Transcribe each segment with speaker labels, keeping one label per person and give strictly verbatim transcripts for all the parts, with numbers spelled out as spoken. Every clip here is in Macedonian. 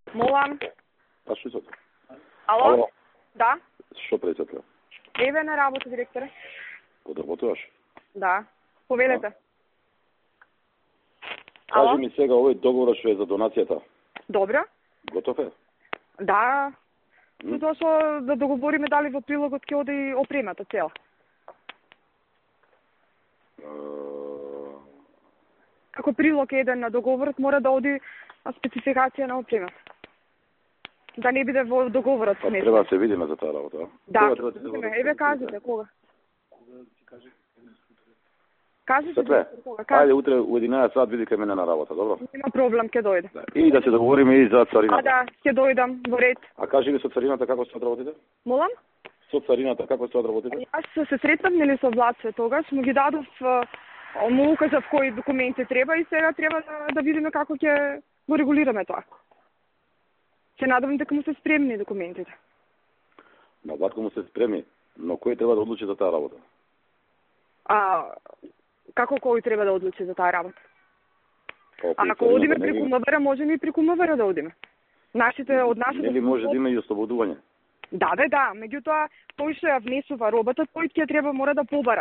Speaker 1: Молам.
Speaker 2: А што се?
Speaker 1: Ало?
Speaker 2: Ало?
Speaker 1: Да?
Speaker 2: Што председател?
Speaker 1: Еве на работа, директоре.
Speaker 2: Подработуваш?
Speaker 1: Да. Повелете.
Speaker 2: Кажи
Speaker 1: Ало?
Speaker 2: ми сега овој договор што е за донацијата.
Speaker 1: Добро.
Speaker 2: Готов е?
Speaker 1: Да.
Speaker 2: М?
Speaker 1: Затоа што да договориме дали во прилогот ќе оди опремата цела.
Speaker 2: Е,
Speaker 1: Како прилог еден на договорот мора да оди спецификација на опремата. Да не биде во договорот.
Speaker 2: Па
Speaker 1: смешно.
Speaker 2: треба да се видиме за таа работа, а?
Speaker 1: Да.
Speaker 2: Кога треба да се
Speaker 1: Еве,
Speaker 2: договори?
Speaker 1: еве кажете кога. Кажете
Speaker 2: Сетле,
Speaker 1: директор, кога. Кажете.
Speaker 2: ајде утре у единаесет сат види кај мене на работа, добро?
Speaker 1: Нема проблем, ќе дојде.
Speaker 2: Да. И да се договориме и за
Speaker 1: А
Speaker 2: царината.
Speaker 1: да, ќе дојдам во ред.
Speaker 2: А кажи ми со царината како се одработите?
Speaker 1: Молам?
Speaker 2: Со царината како се одработите?
Speaker 1: Јас се сретнав нели со Влад тогаш, му ги дадов, а, му указав кои документи треба и сега треба да, да видиме како ќе го регулираме тоа. Се надевам дека му се спремни документите.
Speaker 2: На Владко му се спреми, но кој треба да одлучи за таа работа?
Speaker 1: А како кој треба да одлучи за таа работа?
Speaker 2: Па,
Speaker 1: А ако одиме преку МВР, можеме и преку МВР да одиме. Нашите од нашите
Speaker 2: Нели може да има и ослободување?
Speaker 1: Да, да, да, меѓутоа тој што ја внесува робата, тој ќе треба мора да побара.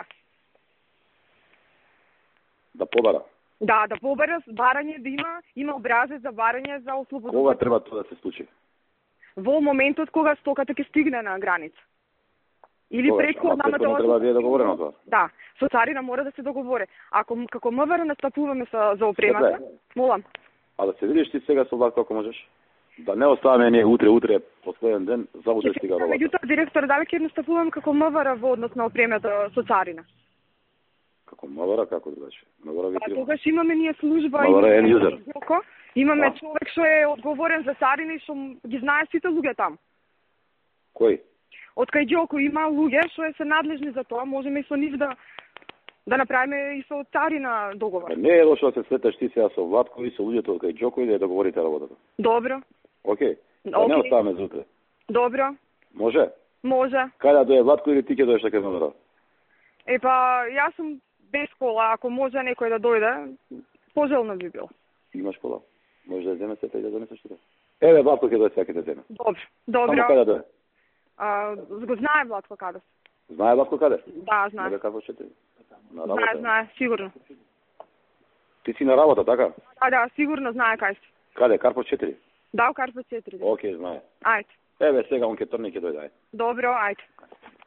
Speaker 2: Да побара.
Speaker 1: Да, да побара барање, да има има образец за барање за
Speaker 2: Кога
Speaker 1: ослободување.
Speaker 2: треба тоа да се случи?
Speaker 1: Во моментот кога стоката ќе стигне на граница. Или
Speaker 2: Тогаш,
Speaker 1: предходно
Speaker 2: ама предходно треба да биде договорено тоа.
Speaker 1: Да, со царина мора да се договори. Ако како МВР настапуваме со за опремата,
Speaker 2: Сетле.
Speaker 1: молам.
Speaker 2: А да се видиш ти сега со Влад како можеш? Да не оставаме ние утре, утре, последен ден, забуде стига робата.
Speaker 1: Меѓутоа директор, дали ќе настапувам како МВР во однос на опремата со царина?
Speaker 2: Како МВР, како другачи? МВР ви
Speaker 1: Па
Speaker 2: треба.
Speaker 1: тогаш имаме ние служба,
Speaker 2: МВР е
Speaker 1: имаме
Speaker 2: end user.
Speaker 1: Жоко, имаме
Speaker 2: Да.
Speaker 1: човек што е одговорен за царина и што м- ги знае сите луѓе таму.
Speaker 2: Кој?
Speaker 1: Од кај Ѓоко има луѓе што е се надлежни за тоа, можеме и со нив да да направиме и со царина договор.
Speaker 2: Па не е лошо да се среташ ти сега со Владко и со луѓето од кај Ѓоко и да ја договорите работата.
Speaker 1: Добро,
Speaker 2: Океј. Да не
Speaker 1: Океј.
Speaker 2: оставаме за утре.
Speaker 1: добро,
Speaker 2: Може?
Speaker 1: може.
Speaker 2: Кај да дое Владко или ти ќе доеш кај МВР?
Speaker 1: Е па, јас сум без кола, ако може некој да дојде, пожелно би било.
Speaker 2: Имаш кола. Може да ја земеш сета и да донесеш тука. Еве Владко ќе дое сега ќе да земе.
Speaker 1: Добро,
Speaker 2: Само
Speaker 1: добро.
Speaker 2: кај да дое.
Speaker 1: А, го знае Владко каде се.
Speaker 2: Знае Владко каде?
Speaker 1: Да, знае.
Speaker 2: Нека како четири. На
Speaker 1: Знае,
Speaker 2: работа.
Speaker 1: знае, сигурно.
Speaker 2: Ти си на работа, така?
Speaker 1: А да, сигурно знае кај си.
Speaker 2: Каде? Карпо четири?
Speaker 1: Да, у Карпа четири.
Speaker 2: Океј, знае.
Speaker 1: Ајде.
Speaker 2: Еве сега он ќе трне и ќе дојде. Ајде.
Speaker 1: Добро, ајде.